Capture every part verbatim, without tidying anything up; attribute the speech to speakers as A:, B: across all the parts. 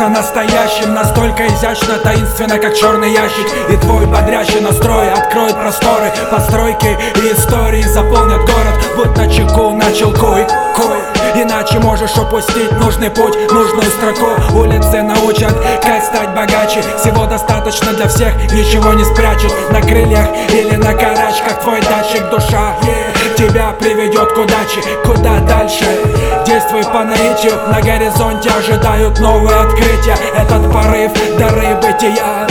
A: кажется настоящим, настолько изящно, таинственно, как черный ящик. И твой бодрящий настрой откроет просторы, постройки и истории заполнят город. Будь начеку, начал кой, кой. Иначе можешь упустить нужный путь, нужную строку. Улицы научат, как стать богаче. Всего достаточно для всех, ничего не спрячет. На крыльях или на карачках твой датчик душа тебя приведет к удаче, куда дальше. Действуй по наитию, на горизонте ожидают новые открытия. Этот порыв дары бытия,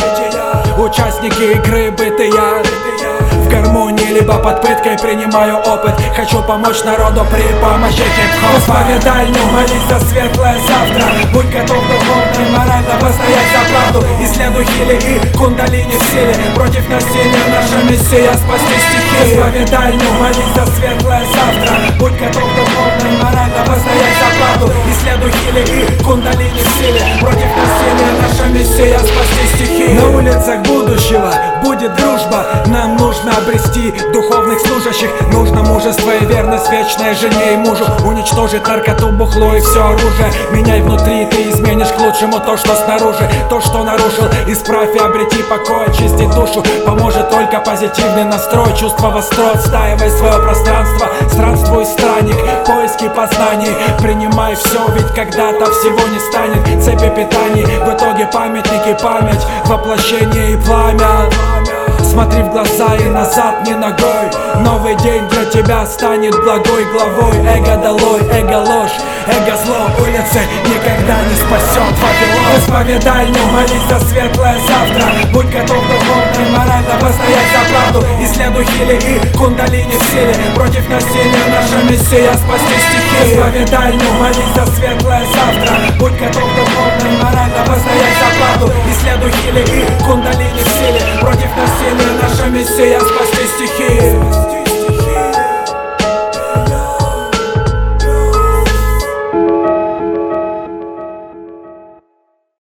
A: участники игры бытия. В гармонии, либо под пыткой принимаю опыт. Хочу помочь народу при помощи хип-хоп. Исповедальню, молись за светлое завтра. Будь готов духовно и морально постоять за правду. Исследуй хили и кундалини в силе. Против насилия наша миссия спасти стихи. Исповедальню, молись за светлое завтра. Будь готов духовно и морально постоять за правду. Исследуй хили и кундалини в силе. Против насилия наша миссия спасти стихи. На улицах будущего будет дружба. Нам нужно обрести духовных служащих. Нужно мужество и верность вечной жене и мужу. Уничтожить наркоту, бухло и все оружие. Меняй внутри, ты изменишь к лучшему то, что снаружи. То, что нарушил, исправь и обрети покой. Очисти душу, поможет только позитивный настрой. Чувство востро, отстаивай свое пространство. Странствуй, странник, поиски познаний. Принимай все, ведь когда-то всего не станет. Цепи питаний, в итоге памятники, память, воплощение и пламя. Смотри в глаза и назад не ногой. Новый день для тебя станет благой главой. Эго долой, эго ложь, эго зло. Улицы никогда не спасет Вавилон. Исповедальню, молись за светлое завтра. Будь готов духовно и морально постоять за правду. Исследуй хили и кундалини в силе. Против насилия наша миссия спасти стихи. Исповедальню, молись за светлое завтра. Будь готов духовно и морально постоять за правду.